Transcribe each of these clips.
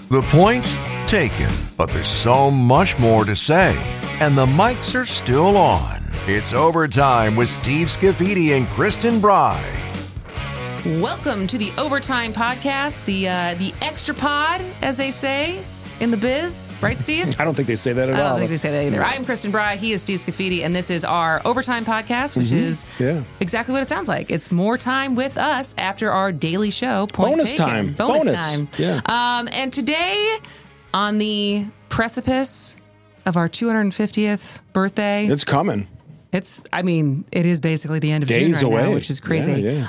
The point taken, but there's so much more to say, and the mics are still on. It's Overtime with Steve Scafidi and Kristen Bry. Welcome to the Overtime Podcast, the extra pod, as they say in the biz. Right, Steve? I don't think they say that at all. I don't think they say that either. I'm Kristen Bry. He is Steve Scafidi, and this is our Overtime Podcast, which is exactly what it sounds like. It's more time with us after our daily show. Bonus time. Bonus time. Yeah. And today, on the precipice of our 250th birthday. It's coming. It is basically the end of Days June right away. now, which is crazy. Yeah.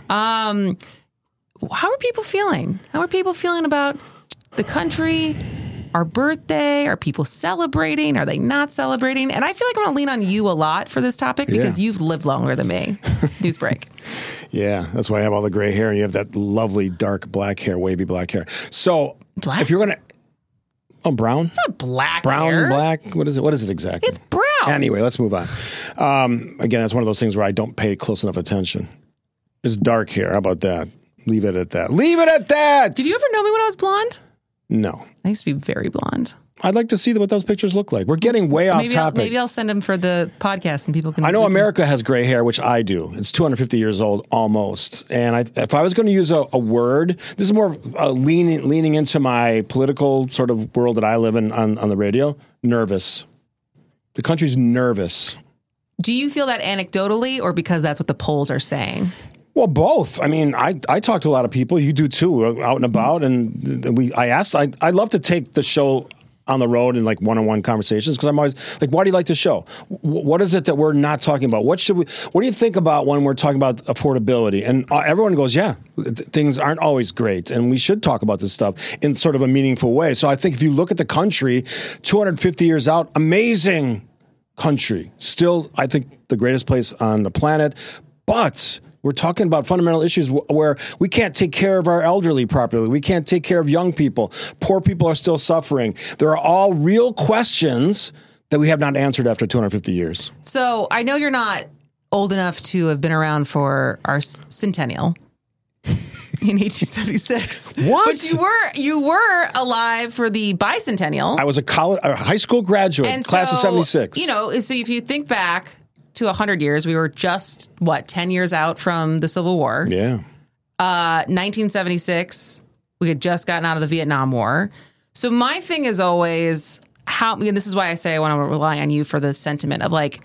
How are people feeling? How are people feeling about the country, our birthday? Are people celebrating? Are they not celebrating? And I feel like I'm going to lean on you a lot for this topic because you've lived longer than me. News break. Yeah, that's why I have all the gray hair and you have that lovely dark black hair, wavy black hair. So if you're going to... Oh, brown? It's not black brown, hair. black? What is it? What is it exactly? It's brown. Anyway, let's move on. Again, that's one of those things where I don't pay close enough attention. It's dark hair. How about that? Leave it at that. Leave it at that! Did you ever know me when I was blonde? No. I used to be very blonde. I'd like to see what those pictures look like. We're getting way off topic. Maybe I'll send them for the podcast and people can... I know America has gray hair, which I do. It's 250 years old almost. And if I was going to use a word, this is more leaning into my political sort of world that I live in on the radio, nervous. The country's nervous. Do you feel that anecdotally or because that's what the polls are saying? Well, both. I mean, I talk to a lot of people. You do too, out and about. And I love to take the show on the road in like one-on-one conversations because I'm always like, why do you like the show? What is it that we're not talking about? What do you think about when we're talking about affordability? And everyone goes, things aren't always great. And we should talk about this stuff in sort of a meaningful way. So I think if you look at the country, 250 years out, amazing country. Still, I think the greatest place on the planet. But we're talking about fundamental issues where we can't take care of our elderly properly. We can't take care of young people. Poor people are still suffering. There are all real questions that we have not answered after 250 years. So I know you're not old enough to have been around for our centennial in 1876. What? But you were alive for the bicentennial. I was a high school graduate, and class of 76. So if you think back to 100 years, we were just 10 years out from the Civil War. Yeah. 1976, we had just gotten out of the Vietnam War. So my thing is always and this is why I say I want to rely on you for the sentiment of like,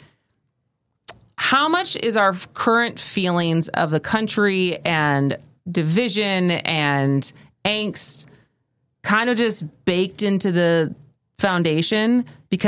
how much is our current feelings of the country and division and angst kind of just baked into the foundation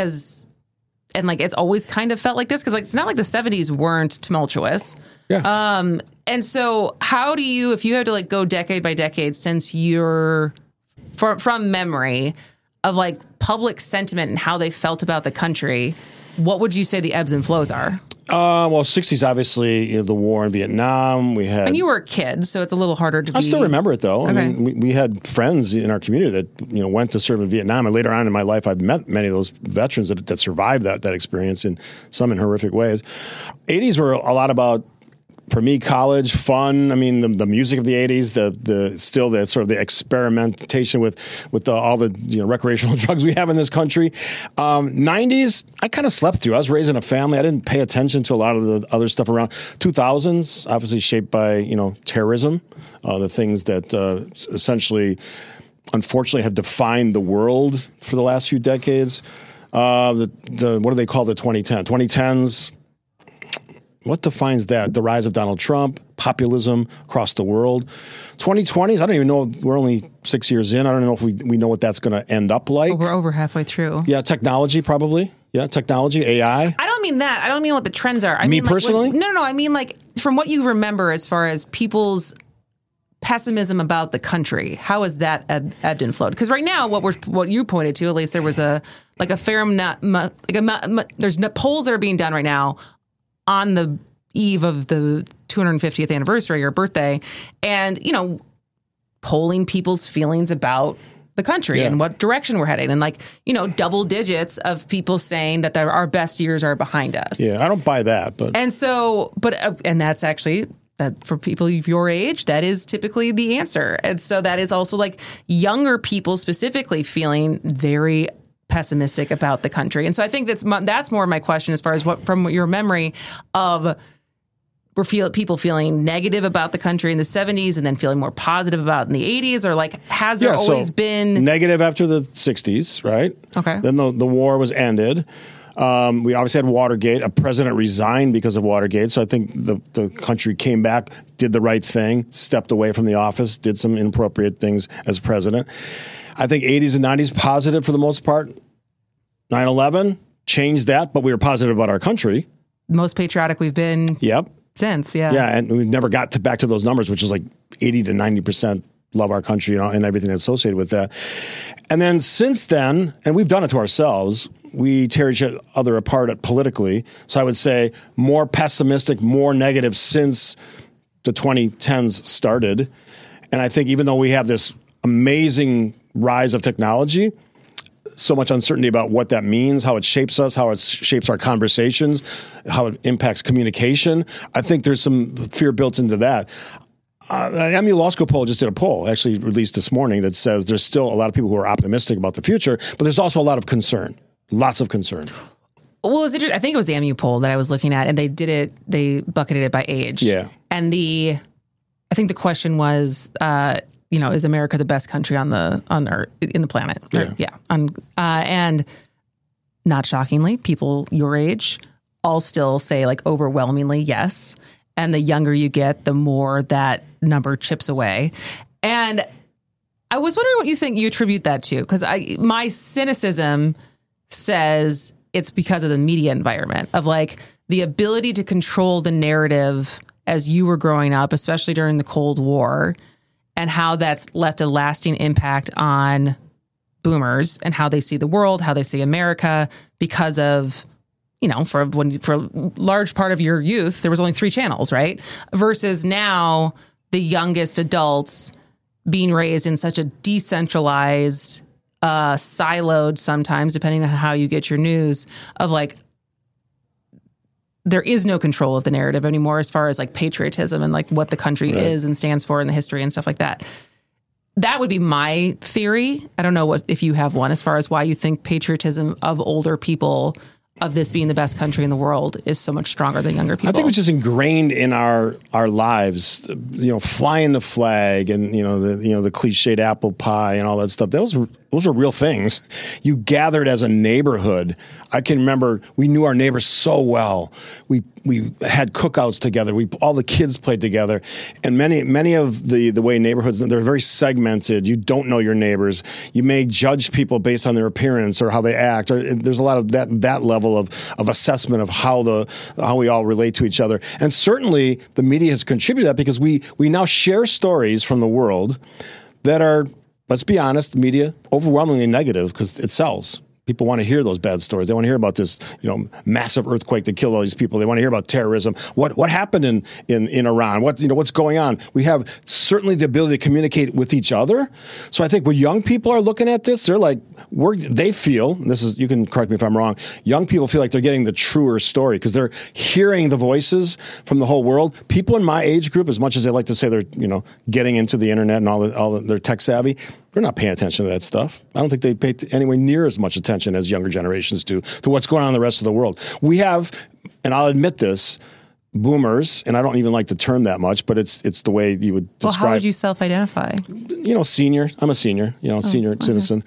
and like it's always kind of felt like this because like it's not like the 70s weren't tumultuous. Yeah. And so how do you, if you have to like go decade by decade since you're from memory of like public sentiment and how they felt about the country, what would you say the ebbs and flows are? Well, 60s, obviously, the war in Vietnam. We had, and you were a kid, so it's a little harder to I still remember it, though. Okay. I mean, we had friends in our community that went to serve in Vietnam. And later on in my life, I've met many of those veterans that survived that experience, in some in horrific ways. 80s were a lot about, for me, college, fun. I mean, the music of the 80s, the sort of the experimentation with all the recreational drugs we have in this country. 90s, I kind of slept through. I was raised in a family. I didn't pay attention to a lot of the other stuff around. 2000s, obviously shaped by terrorism, the things that essentially, unfortunately, have defined the world for the last few decades. What do they call the 2010s? What defines that? The rise of Donald Trump, populism across the world. 2020s, I don't even know. We're only 6 years in. I don't know if we know what that's going to end up like. Oh, we're over halfway through. Yeah, technology probably. Yeah, technology, AI. I don't mean that. I don't mean what the trends are. I Me mean, personally? No. I mean like from what you remember as far as people's pessimism about the country. How has that ebbed and flowed? Because right now, what you pointed to, at least there was a fair amount, there's polls that are being done right now on the eve of the 250th anniversary or birthday, and polling people's feelings about the country and what direction we're heading, and double digits of people saying that our best years are behind us. Yeah, I don't buy that, but and that's actually that for people of your age, that is typically the answer. And so that is also like younger people specifically feeling very pessimistic about the country. And so I think that's more my question as far as what from your memory of people feeling negative about the country in the 70s and then feeling more positive about it in the 80s, or like has there always been negative after the 60s, right? Okay. Then the war was ended. We obviously had Watergate. A president resigned because of Watergate. So I think the country came back, did the right thing, stepped away from the office, did some inappropriate things as president. I think 80s and 90s positive for the most part. 9/11 changed that, but we were positive about our country. Most patriotic we've been Yep. since, yeah. Yeah, and we've never got back to those numbers, which is like 80 to 90% love our country and everything associated with that. And then since then, and we've done it to ourselves, we tear each other apart politically. So I would say more pessimistic, more negative since the 2010s started. And I think even though we have this amazing rise of technology, so much uncertainty about what that means, how it shapes us, how it shapes our conversations, how it impacts communication. I think there's some fear built into that. The MU Law School poll just did a poll, actually released this morning, that says there's still a lot of people who are optimistic about the future, but there's also a lot of concern, lots of concern. Well, I think it was the MU poll that I was looking at, and they bucketed it by age. Yeah. And I think the question was, is America the best country on Earth, in the planet? Yeah. And not shockingly, people your age all still say like overwhelmingly yes. And the younger you get, the more that number chips away. And I was wondering what you attribute that to, because my cynicism says it's because of the media environment, of like the ability to control the narrative as you were growing up, especially during the Cold War, and how that's left a lasting impact on boomers and how they see the world, how they see America, because of, for a large part of your youth, there was only 3 channels, right? Versus now the youngest adults being raised in such a decentralized, siloed sometimes, depending on how you get your news, of like, there is no control of the narrative anymore as far as like patriotism and like what the country is and stands for in the history and stuff like that. That would be my theory. I don't know if you have one as far as why you think patriotism of older people, of this being the best country in the world, is so much stronger than younger people. I think it's just ingrained in our lives, flying the flag and, the cliched apple pie and all that stuff. Those are real things. You gathered as a neighborhood. I can remember we knew our neighbors so well. We had cookouts together. All the kids played together. And many of the way neighborhoods, they're very segmented. You don't know your neighbors. You may judge people based on their appearance or how they act. There's a lot of that level of assessment of how we all relate to each other. And certainly the media has contributed to that, because we now share stories from the world that are, let's be honest, media overwhelmingly negative, because it sells. People want to hear those bad stories. They want to hear about this, massive earthquake that killed all these people. They want to hear about terrorism. What happened in Iran? What's going on? We have certainly the ability to communicate with each other. So I think when young people are looking at this, they're like, they feel, and this is, you can correct me if I'm wrong, young people feel like they're getting the truer story because they're hearing the voices from the whole world. People in my age group, as much as they like to say they're, getting into the internet and they're tech savvy, they're not paying attention to that stuff. I don't think they pay anywhere near as much attention as younger generations do to what's going on in the rest of the world. We have, and I'll admit this, boomers, and I don't even like the term that much, but it's the way you would describe. Well, how would you self-identify? Senior. I'm a senior, senior citizen.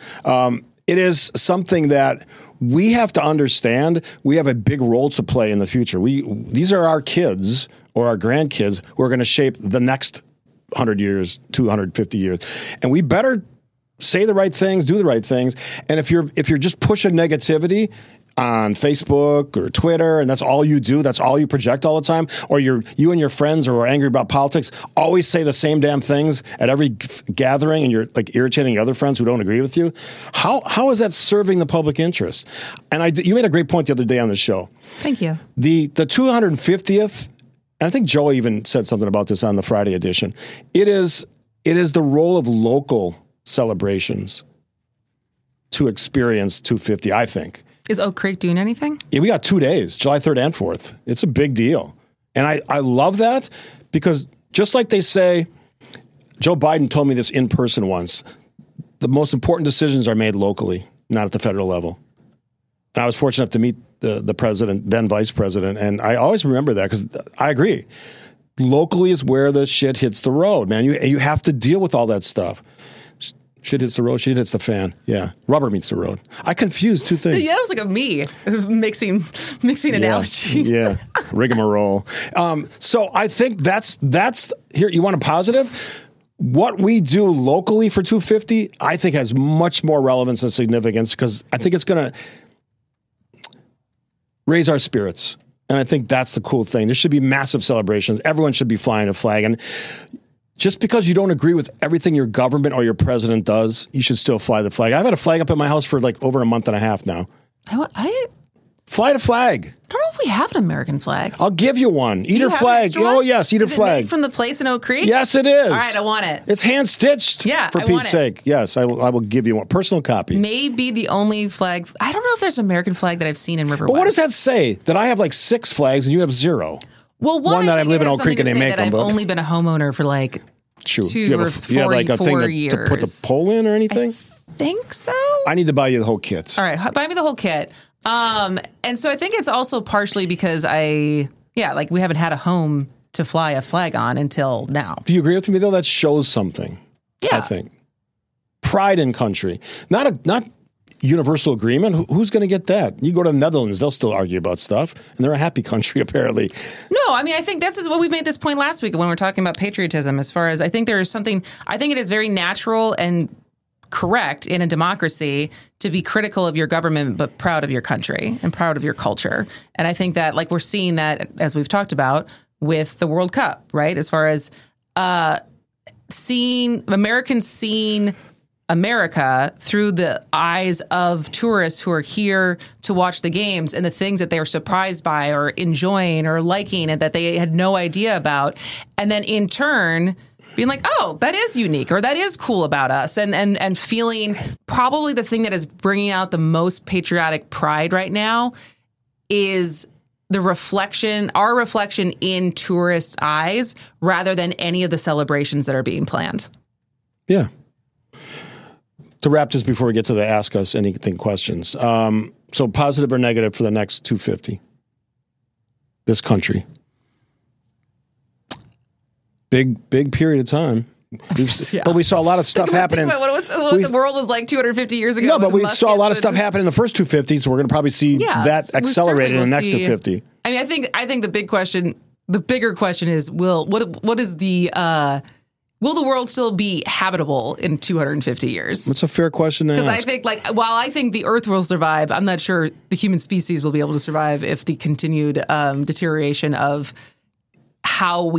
It is something that we have to understand. We have a big role to play in the future. These are our kids or our grandkids who are going to shape the next 100 years, 250 years. And we better say the right things, do the right things. And if you're just pushing negativity on Facebook or Twitter, and that's all you do, that's all you project all the time, or you and your friends who are angry about politics always say the same damn things at every gathering, and you're like irritating other friends who don't agree with you, how is that serving the public interest? And you made a great point the other day on the show. Thank you. The 250th, and I think Joe even said something about this on the Friday edition, it is the role of local celebrations to experience 250, I think. Is Oak Creek doing anything? Yeah, we got 2 days, July 3rd and 4th. It's a big deal. And I love that Because just like they say, Joe Biden told me this in person once, the most important decisions are made locally, not at the federal level. And I was fortunate enough to meet the president, then vice president, and I always remember that because I agree. Locally is where the shit hits the road, man. You have to deal with all that stuff. Shit hits the road, shit hits the fan. Yeah. Rubber meets the road. I confused two things. Yeah, it was like a me mixing analogies. Yeah. Rigmarole. So I think that's here. You want a positive? What we do locally for 250, I think has much more relevance and significance because I think it's going to raise our spirits. And I think that's the cool thing. There should be massive celebrations. Everyone should be flying a flag. And just because you don't agree with everything your government or your president does, you should still fly the flag. I've had a flag up at my house for like over a month and a half now. Fly the flag. I don't know if we have an American flag. I'll give you one. Eat a flag. Oh, yes, eat a flag. Made from the place in Oak Creek? Yes, it is. All right, I want it. It's hand-stitched, for Pete's sake. Yes, I will give you one. Personal copy. Maybe the only flag. I don't know if there's an American flag that I've seen in River West. But what does that say? That I have like 6 flags and you have 0? Well, one that I live in Oak Creek and they make them. I've only been a homeowner for like 2 or 44 years. To put the pole in or anything? I think so. I need to buy you the whole kit. All right, buy me the whole kit. And so I think it's also partially because we haven't had a home to fly a flag on until now. Do you agree with me though? That shows something. Yeah. I think. Pride in country. Not universal agreement. Who's going to get that? You go to the Netherlands, they'll still argue about stuff. And they're a happy country, apparently. No, I mean, I think this is what we made this point last week when we were talking about patriotism, as far as I think there is something, I think it is very natural and correct in a democracy to be critical of your government, but proud of your country and proud of your culture. And I think that, like, we're seeing that, as we've talked about, with the World Cup, right? As far as seeing America through the eyes of tourists who are here to watch the games and the things that they were surprised by or enjoying or liking and that they had no idea about. And then in turn, being like, oh, that is unique or that is cool about us. And feeling probably the thing that is bringing out the most patriotic pride right now is our reflection in tourists' eyes rather than any of the celebrations that are being planned. Yeah. To wrap this before we get to the Ask Us Anything questions. So positive or negative for the next 250? This country. Big period of time. But we saw a lot of stuff happening. Think about what the world was like 250 years ago. No, but we saw a lot of stuff happen in the first 250, so we're going to probably see that accelerated in the next 250. I mean, I think the bigger question is, will the world still be habitable in 250 years? That's a fair question to ask. Because I think, while I think the Earth will survive, I'm not sure the human species will be able to survive if the continued deterioration of how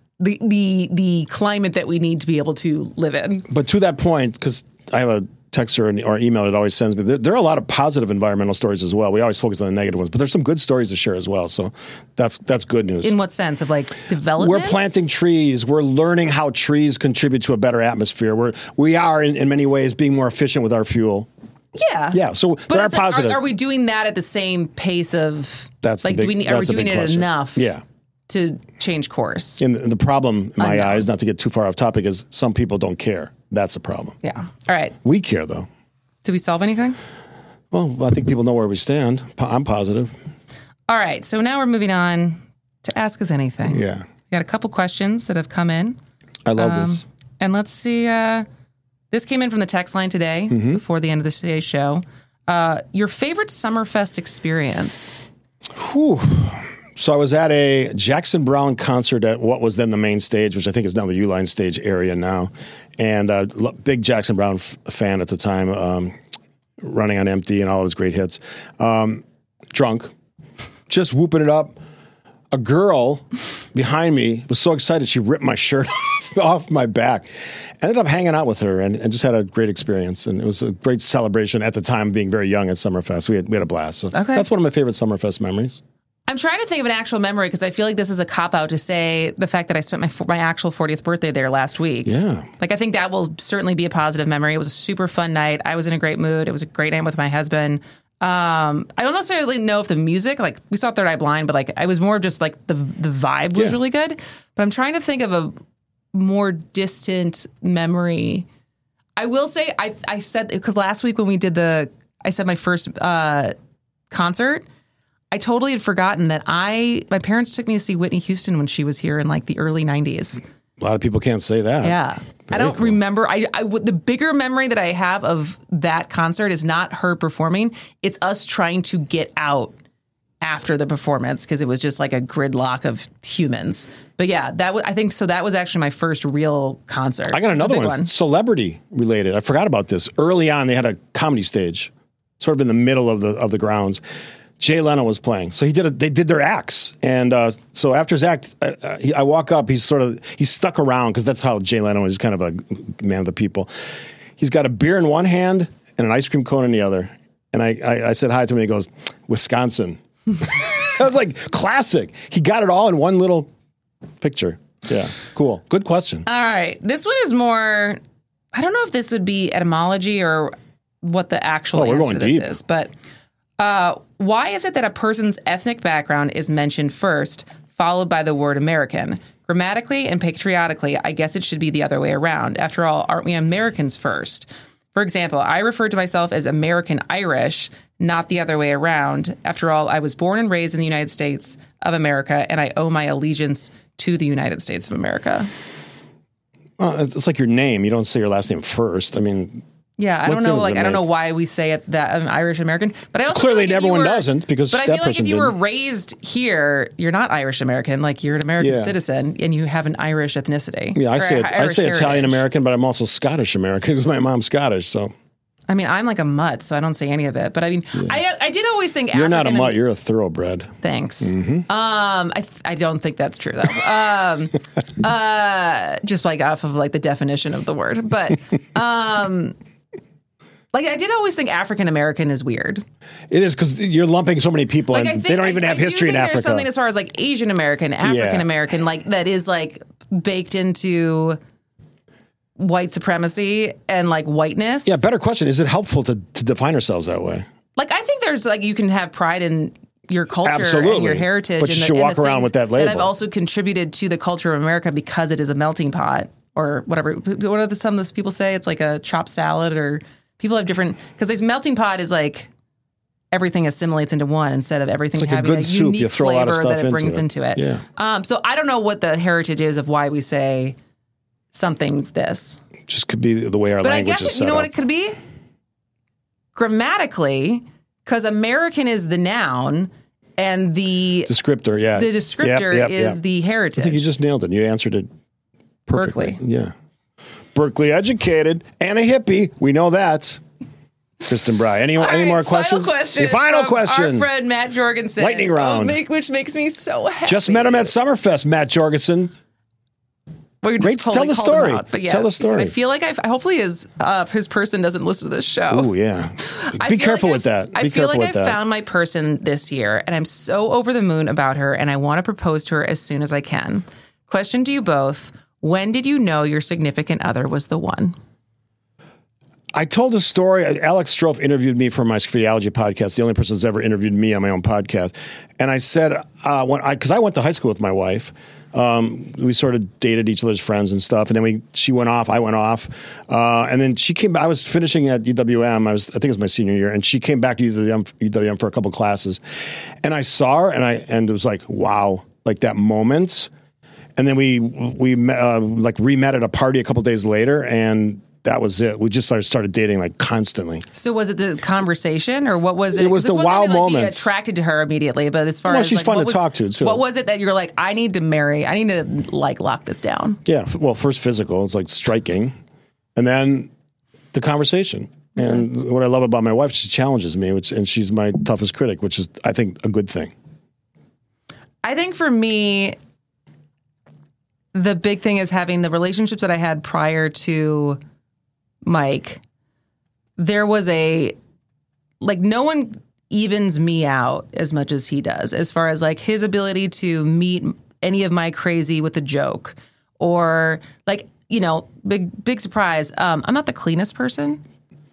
the climate that we need to be able to live in. But to that point, because I have a texter or email that always sends me, there are a lot of positive environmental stories as well. We always focus on the negative ones, but there's some good stories to share as well. So that's good news. In what sense? Of development? We're planting trees. We're learning how trees contribute to a better atmosphere. We are in many ways being more efficient with our fuel. Yeah. Yeah. So there are positive. Are we doing that at the same pace of? That's are we doing it enough? Yeah. To change course. And the problem, in my eyes, not to get too far off topic, is some people don't care. That's a problem. Yeah. All right. We care, though. Did we solve anything? Well, I think people know where we stand. I'm positive. All right. So now we're moving on to Ask Us Anything. Yeah. We got a couple questions that have come in. I love this. And let's see. This came in from the text line today before the end of today's show. Your favorite Summerfest experience? Whew. So I was at a Jackson Browne concert at what was then the main stage, which I think is now the Uline stage area now. And big Jackson Browne fan at the time, Running on Empty and all his great hits. Drunk, just whooping it up. A girl behind me was so excited she ripped my shirt off my back. Ended up hanging out with her and just had a great experience. And it was a great celebration at the time, being very young at Summerfest. We had a blast. So that's one of my favorite Summerfest memories. I'm trying to think of an actual memory because I feel like this is a cop-out to say the fact that I spent my actual 40th birthday there last week. Yeah. I think that will certainly be a positive memory. It was a super fun night. I was in a great mood. It was a great night with my husband. I don't necessarily know if the music, like we saw Third Eye Blind, but like I was more just like the vibe was really good. But I'm trying to think of a more distant memory. I will say I said, because last week when we did I said my first concert, I totally had forgotten that my parents took me to see Whitney Houston when she was here in like the early 90s. A lot of people can't say that. Yeah. I don't remember. The bigger memory that I have of that concert is not her performing. It's us trying to get out after the performance because it was just like a gridlock of humans. But yeah, I think so. That was actually my first real concert. I got another one. Celebrity related. I forgot about this. Early on, they had a comedy stage, sort of in the middle of the grounds. Jay Leno was playing, so they did their acts, and so after his act, I walk up. He's stuck around because that's how Jay Leno is. He's kind of a man of the people. He's got a beer in one hand and an ice cream cone in the other, and I said hi to him. And he goes, "Wisconsin." I was like, classic. He got it all in one little picture. Yeah, cool. Good question. All right, this one is more. I don't know if this would be etymology or what the actual answer to this is, but. Why is it that a person's ethnic background is mentioned first, followed by the word American? Grammatically and patriotically, I guess it should be the other way around. After all, aren't we Americans first? For example, I refer to myself as American Irish, not the other way around. After all, I was born and raised in the United States of America, and I owe my allegiance to the United States of America. Well, it's like your name. You don't say your last name first. I mean... Yeah, I don't know. Like, I don't know why we say it that I'm Irish American, but I also clearly everyone doesn't because. But I feel like if you were raised here, you're not Irish American. Like you're an American citizen, and you have an Irish ethnicity. Yeah, I say Italian American, but I'm also Scottish American because my mom's Scottish. So, I mean, I'm like a mutt, so I don't say any of it. But I mean, I did always think you're not a mutt. You're a thoroughbred. Thanks. Mm-hmm. I don't think that's true though. Just like off of like the definition of the word, but. Like, I did always think African American is weird. It is because you're lumping so many people and they don't even have history in Africa. There's something as far as like Asian American, African American, like that is like baked into white supremacy and like whiteness. Yeah, better question. Is it helpful to define ourselves that way? Like, I think there's like, you can have pride in your culture and your heritage. But you should walk around with that label. That I've also contributed to the culture of America because it is a melting pot or whatever. What are some of those people say? It's like a chopped salad or... People have different, because this melting pot is like everything assimilates into one instead of everything like having a unique you throw flavor a lot of stuff that it brings into it. Yeah. So I don't know what the heritage is of why we say something this. Just could be the way our language is set up. You know what it could be? Grammatically, because American is the noun and the descriptor, the descriptor is the heritage. I think you just nailed it. You answered it perfectly. Berkeley. Yeah. Berkeley educated and a hippie. We know that. Kristen Bry. Any more questions? Final question. Our friend Matt Jorgensen. Lightning round. Which makes me so happy. Just met him at Summerfest, Matt Jorgensen. Well, great. Tell the story. But yes, tell the story. I feel like hopefully his person doesn't listen to this show. Oh yeah. Be careful with that. I feel like I found my person this year, and I'm so over the moon about her, and I want to propose to her as soon as I can. Question to you both. When did you know your significant other was the one? I told a story. Alex Strofe interviewed me for my Sophiology podcast, the only person that's ever interviewed me on my own podcast. And I said, because I went to high school with my wife, we sort of dated each other's friends and stuff. And then she went off, I went off. And then she came back. I was finishing at UWM. I think it was my senior year. And she came back to UWM for a couple classes. And I saw her and it was like, wow, like that moment. And then we re-met at a party a couple days later, and that was it. We just started dating like constantly. So was it the conversation, or what was it? It was the wow moment. Be attracted to her immediately, but as far as she's fun to talk to too. What was it that you're like, I need to like lock this down? Yeah. Well, first physical, it's like striking, and then the conversation. And what I love about my wife, she challenges me, and she's my toughest critic, which is, I think, a good thing. I think for me, the big thing is having the relationships that I had prior to Mike. There was no one evens me out as much as he does, as far as like his ability to meet any of my crazy with a joke, or like, big surprise. I'm not the cleanest person.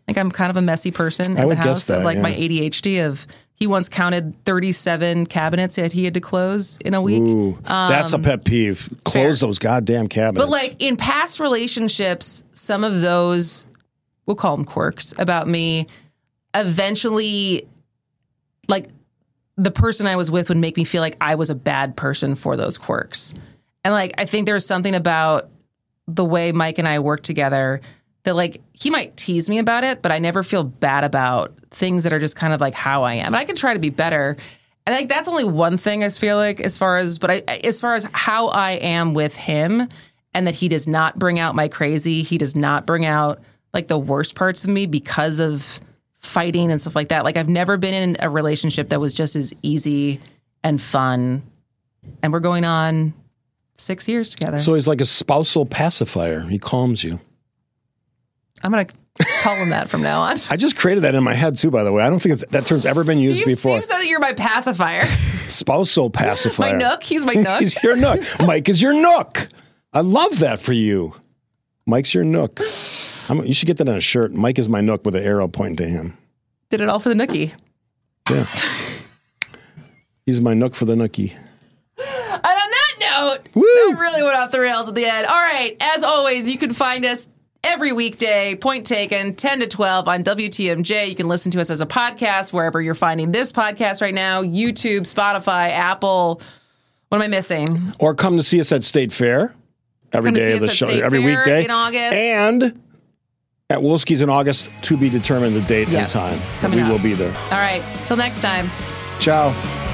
Like I'm kind of a messy person I in would the guess house that, of like yeah. my ADHD of he once counted 37 cabinets that he had to close in a week. Ooh, that's a pet peeve. Close fair. those goddamn cabinets. But like in past relationships, some of those, we'll call them quirks about me, eventually, like the person I was with would make me feel like I was a bad person for those quirks. And like, I think there's something about the way Mike and I work together that like, he might tease me about it, but I never feel bad about things that are just kind of like how I am. And I can try to be better. And like, that's only one thing I feel like as far as how I am with him and that he does not bring out my crazy. He does not bring out like the worst parts of me because of fighting and stuff like that. Like I've never been in a relationship that was just as easy and fun. And we're going on 6 years together. So he's like a spousal pacifier. He calms you. I'm going to call him that from now on. I just created that in my head too, by the way. I don't think that term's ever been used before. Steve said that you're my pacifier. Spousal pacifier. My nook? He's my nook? He's your nook. Mike is your nook. I love that for you. Mike's your nook. You should get that on a shirt. Mike is my nook with an arrow pointing to him. Did it all for the nookie. Yeah. He's my nook for the nookie. And on that note, Woo! that really went off the rails at the end. All right. As always, you can find us every weekday, point taken, 10 to 12 on WTMJ. You can listen to us as a podcast wherever you're finding this podcast right now, YouTube, Spotify, Apple. What am I missing? Or come to see us at State Fair every day of the show, every weekday. In August. And at Wolski's in August, to be determined the date and time. Coming we up. will be there. All right. Till next time. Ciao.